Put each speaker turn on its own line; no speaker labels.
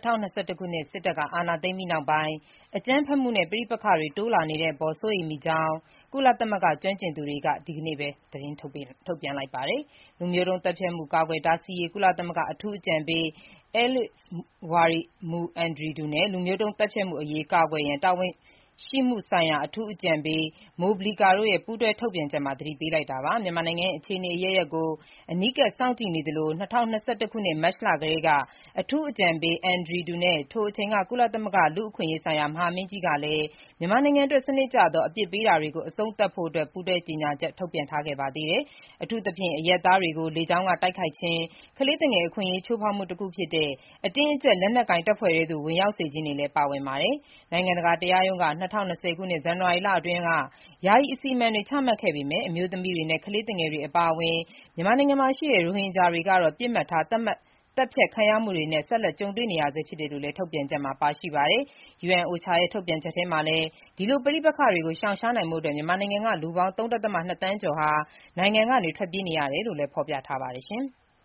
2021 ခုနှစ်စစ်တပ်ကအာဏာသိမ်းပြီးနောက်ပိုင်း အကြမ်းဖက်မှုနဲ့ပဋိပက္ခတွေတိုးလာနေတဲ့အပေါ်စိုးရိမ်မိကြောင်း ကုလသမဂ္ဂကျွမ်းကျင်သူတွေက ဒီကနေ့ပဲ သတင်းထုတ်ပြန်လိုက်ပါတယ်။ လူမျိုးတုံးသတ်ဖြတ်မှု ကာကွယ်တားဆီးရေး ကုလသမဂ္ဂအထူးအကြံပေး Alice Mu-Andrew နဲ့ လူမျိုးတုံးသတ်ဖြတ်မှုအရေးကာကွယ်ရန် တာဝန်ရှိမှုဆိုင်ရာ အထူးအကြံပေး Moblica တို့ရဲ့ ပူးတွဲထုတ်ပြန်ချက်မှာ သတိပေးလိုက်တာပါ။ မြန်မာနိုင်ငံရဲ့ အခြေအနေအရပ်ရပ်ကို အနီးကပ်စောင့်ကြည့်နေသလို ၂၀၂၁ ခုနှစ် မတ်လကတည်းက အထူးအကြံပေး Andrew နဲ့ ထိုအချိန်က ကုလသမဂ္ဂ လူ့အခွင့်အရေးဆိုင်ရာ မဟာမင်းကြီးကလည်း မြန်မာနိုင်ငံအတွက် စနစ်ကျသော အပြစ်ပေးတာတွေကို အဆုံးသတ်ဖို့ ပူးတွဲကြေညာချက် ထုတ်ပြန်ထားခဲ့ပါသေးတယ်။ အထူးသဖြင့် အရပ်သားတွေကို လေကြောင်းက တိုက်ခိုက်ခြင်း၊ ကလေးသူငယ်အခွင့်အရေး ချိုးဖောက်မှုတခုဖြစ်တဲ့ အတင်းအကျပ် လက်နက်ကိုင်တပ်ဖွဲ့ထဲသို့ ဝင်ရောက်စေခြင်းတွေလည်း ပါဝင်ပါတယ်။ နိုင်ငံတကာတရားရုံးက ၂၀၂၀ ခုနှစ် ဇန်နဝါရီလအတွင်းက ယာယီအစီအမံတွေ ချမှတ်ခဲ့ပေမဲ့ အမျိုးသမီးတွေနဲ့ ကလေးသူငယ်တွေ အပါအဝင် မြန်မာနိုင်ငံမှာရှိတဲ့ ရိုဟင်ဂျာတွေကတော့ ပစ်မှတ်ထား သတ်ဖြတ်ခံရမှုတွေနဲ့ ဆက်လက် ကြုံတွေ့နေရဆဲဖြစ်တယ်လို့လည်း ထုတ်ပြန်ချက်မှာ ပါရှိပါတယ်။ UN-OCHA ရဲ့ ထုတ်ပြန်ချက်ထဲမှာလည်း ဒီလို ပဋိပက္ခတွေကို ရှောင်ရှားနိုင်ဖို့ မြန်မာနိုင်ငံက လူပေါင်း ၃.၂ သန်းကျော်ဟာ နိုင်ငံကနေ ထွက်ပြေးနေရတယ်လို့လည်း ဖော်ပြထားပါတယ်။